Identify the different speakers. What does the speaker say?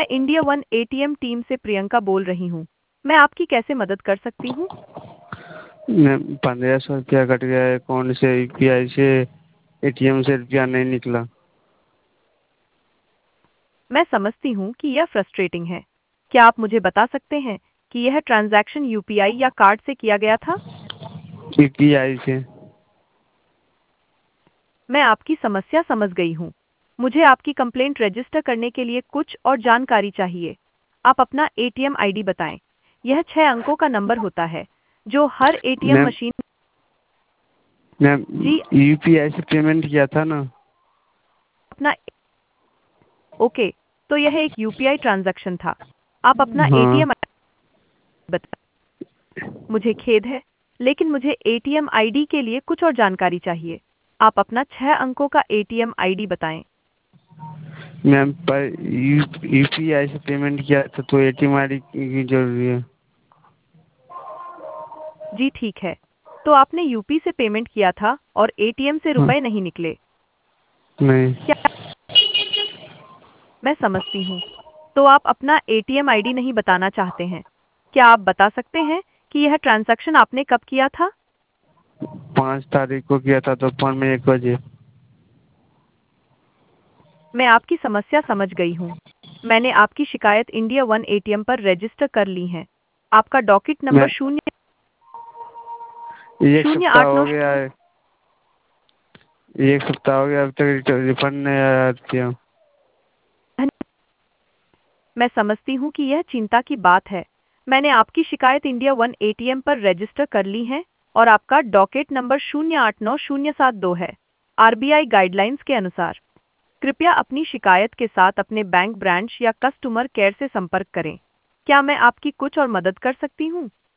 Speaker 1: मैं India one ATM team से प्रियंका बोल रही हूँ। मैं आपकी कैसे मदद कर सकती हूँ?
Speaker 2: 1500 रुपया कट गया है अकाउंट से, यूपीआई से, एटीएम से रुपया नहीं निकला।
Speaker 1: मैं समझती हूँ कि यह फ्रस्ट्रेटिंग है। क्या आप मुझे बता सकते हैं कि यह ट्रांजैक्शन यूपीआई या कार्ड से किया गया था?
Speaker 2: यूपीआई से।
Speaker 1: मैं आपकी समस्या समझ गई हूँ। मुझे आपकी कंप्लेंट रजिस्टर करने के लिए कुछ और जानकारी चाहिए। आप अपना एटीएम आईडी बताएं। यह 6 अंकों का नंबर होता है जो हर ATM
Speaker 2: ma'am
Speaker 1: machine.
Speaker 2: Ma'am
Speaker 1: ji,
Speaker 2: UPI से पेमेंट किया था ना।
Speaker 1: अपना। ओके, तो यह एक यूपीआई ट्रांजैक्शन था। आप अपना
Speaker 2: हाँ
Speaker 1: एटीएम बता। मुझे खेद है, लेकिन मुझे एटीएम आईडी के लिए कुछ और जानकारी चाहिए। आप अपना 6 अंकों का एटीएम आईडी बताएं।
Speaker 2: मैम, पर यूपीआई से पेमेंट किया था तो एटीएम आईडी की जरूरी है।
Speaker 1: जी ठीक है। तो आपने यूपी से पेमेंट किया था और एटीएम से
Speaker 2: हाँ,
Speaker 1: रुपए नहीं निकले।
Speaker 2: नहीं।
Speaker 1: क्या? मैं समझती हूँ। तो आप अपना एटीएम आईडी नहीं बताना चाहते हैं। क्या आप बता सकते हैं कि यह ट्रांजैक्शन आपने कब किया था?
Speaker 2: 5 तारीख को किया था दोपहर में 1 बजे।
Speaker 1: मैं आपकी समस्या समझ गई हूँ। मैंने आपकी शिकायत इंडिया वन एटीएम पर रजिस्टर कर ली है। आपका डॉकेट नंबर
Speaker 2: मैं
Speaker 1: शून्य
Speaker 2: एक
Speaker 1: शून्य
Speaker 2: सप्ताह
Speaker 1: आठ
Speaker 2: हो
Speaker 1: नौ
Speaker 2: गया है। 1 सप्ताह हो गया, अभी तक रिफंड नहीं आया रुपया।
Speaker 1: मैं समझती हूँ कि यह चिंता की बात है। मैंने आपकी शिकायत इंडिया वन एटीएम पर रजिस्टर कर ली है और आपका डॉकेट नंबर 089072 है। आरबीआई गाइडलाइंस के अनुसार कृपया अपनी शिकायत के साथ अपने बैंक ब्रांच या कस्टमर केयर से संपर्क करें। क्या मैं आपकी कुछ और मदद कर सकती हूँ?